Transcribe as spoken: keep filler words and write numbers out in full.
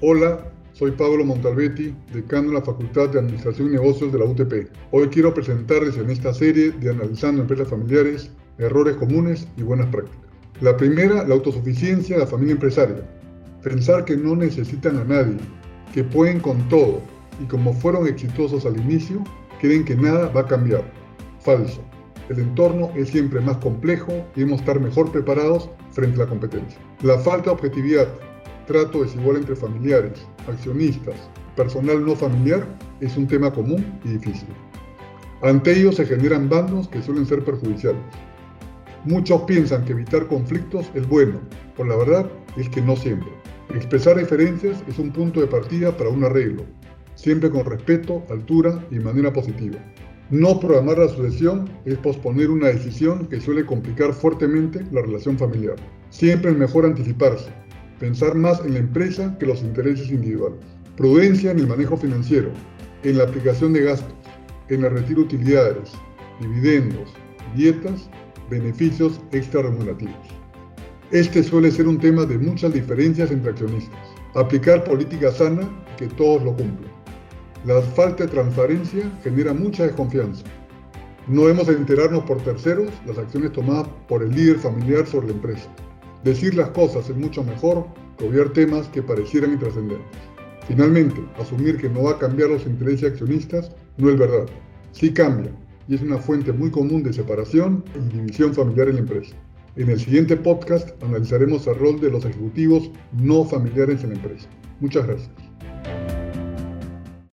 Hola, soy Pablo Montalbetti, decano de la Facultad de Administración y Negocios de la U T P. Hoy quiero presentarles en esta serie de Analizando Empresas Familiares, errores comunes y buenas prácticas. La primera, la autosuficiencia de la familia empresaria. Pensar que no necesitan a nadie, que pueden con todo y como fueron exitosos al inicio, creen que nada va a cambiar. Falso. El entorno es siempre más complejo y debemos estar mejor preparados frente a la competencia. La falta de objetividad, trato desigual entre familiares, accionistas, personal no familiar es un tema común y difícil. Ante ello se generan bandos que suelen ser perjudiciales. Muchos piensan que evitar conflictos es bueno, pero la verdad es que no siempre. Expresar diferencias es un punto de partida para un arreglo, siempre con respeto, altura y manera positiva. No programar la sucesión es posponer una decisión que suele complicar fuertemente la relación familiar. Siempre es mejor anticiparse, pensar más en la empresa que los intereses individuales. Prudencia en el manejo financiero, en la aplicación de gastos, en el retiro de utilidades, dividendos, dietas, beneficios extrarremunerativos. Este suele ser un tema de muchas diferencias entre accionistas. Aplicar política sana que todos lo cumplan. La falta de transparencia genera mucha desconfianza. No debemos enterarnos por terceros las acciones tomadas por el líder familiar sobre la empresa. Decir las cosas es mucho mejor que obviar temas que parecieran intrascendentes. Finalmente, asumir que no va a cambiar los intereses de accionistas no es verdad. Sí cambia, y es una fuente muy común de separación y división familiar en la empresa. En el siguiente podcast analizaremos el rol de los ejecutivos no familiares en la empresa. Muchas gracias.